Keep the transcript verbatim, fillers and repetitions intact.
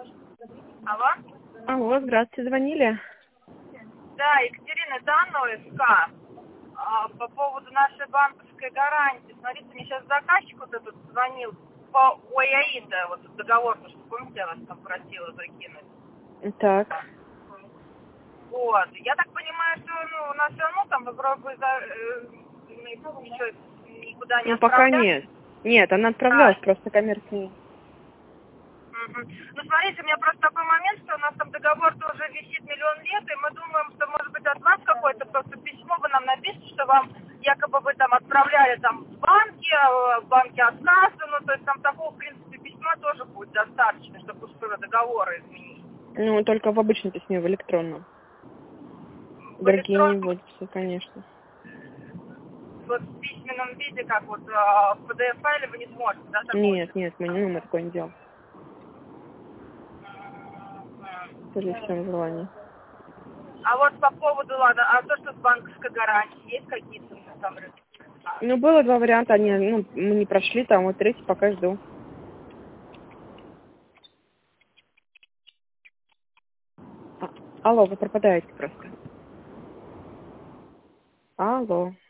Алло? Алло, здравствуйте, звонили? Да, Екатерина, это Анна ОСК. А, по поводу нашей банковской гарантии. Смотрите, мне сейчас заказчик вот этот звонил по ОЯИДа, вот договор, что помните, я вас там просила закинуть. Так. Вот. Я так понимаю, что ну, у нас все равно там вроде за, э, ничего никуда не Ну, пока отправлять. нет. Нет, она А, отправлялась просто коммерческий. мгм. Ну, смотрите, у меня просто такой момент, что у нас там договор тоже висит миллион лет, и мы думаем, что, может быть, от вас какое-то просто письмо вы нам напишите, что вам якобы вы там отправляли там в банки, а в банке отказано, ну, то есть там такого, в принципе, письма тоже будет достаточно, чтобы условия договора изменить. Ну, только в обычном письме, в электронном. В Другие не электронном, будут, все, конечно. вот в письменном виде, как вот а, в пи ди эф-файле вы не сможете, да, такого? Нет, нет, мы, ну, мы такое не делаем. При всем желании. А вот по поводу, ладно, а то, что с банковской гарантией, есть какие-то там рынки? Ну, было два варианта, они, ну, мы не прошли, там, вот третий пока жду. А, алло, вы пропадаете просто. Алло.